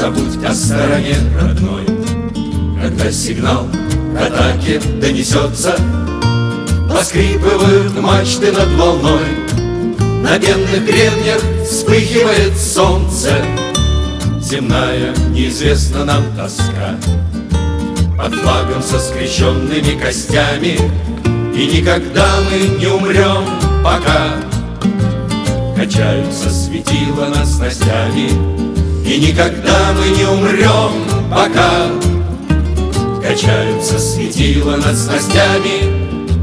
забудь о стороне родной. Когда сигнал к атаке донесется, поскрипывают мачты над волной, на пенных гребнях вспыхивает солнце. Земная неизвестна нам тоска, под флагом со скрещенными костями, и никогда мы не умрем, пока качаются светила над снастями. И никогда мы не умрем, пока качаются светила над снастями.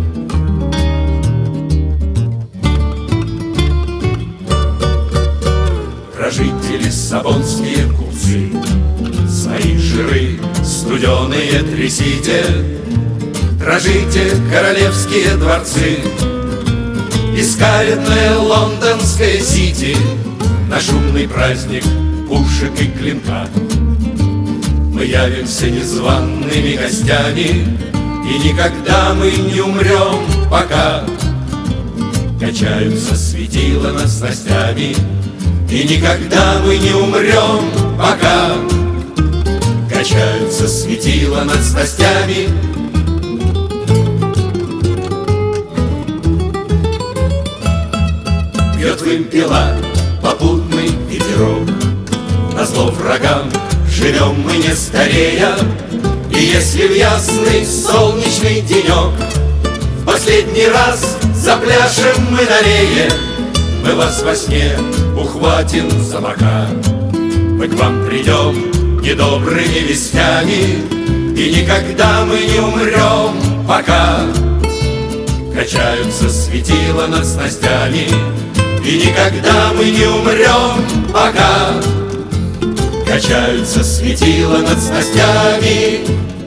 Прожите лиссабонские купцы, свои жиры студеные трясите, дрожите королевские дворцы и скаредное лондонское сити. На шумный праздник пушек и клинка мы явимся незваными гостями, и никогда мы не умрем, пока качаются светила над снастями. И никогда мы не умрем, пока качаются светила над снастями. Бьет вымпела попутный ветерок, назло врагам живем мы не старея. И если в ясный солнечный денек в последний раз запляшем мы на рее, мы вас во сне ухватим за бока. Мы к вам придем недобрыми вестями, и никогда мы не умрем, пока качаются светила над снастями. И никогда мы не умрем, пока качаются светила над снастями.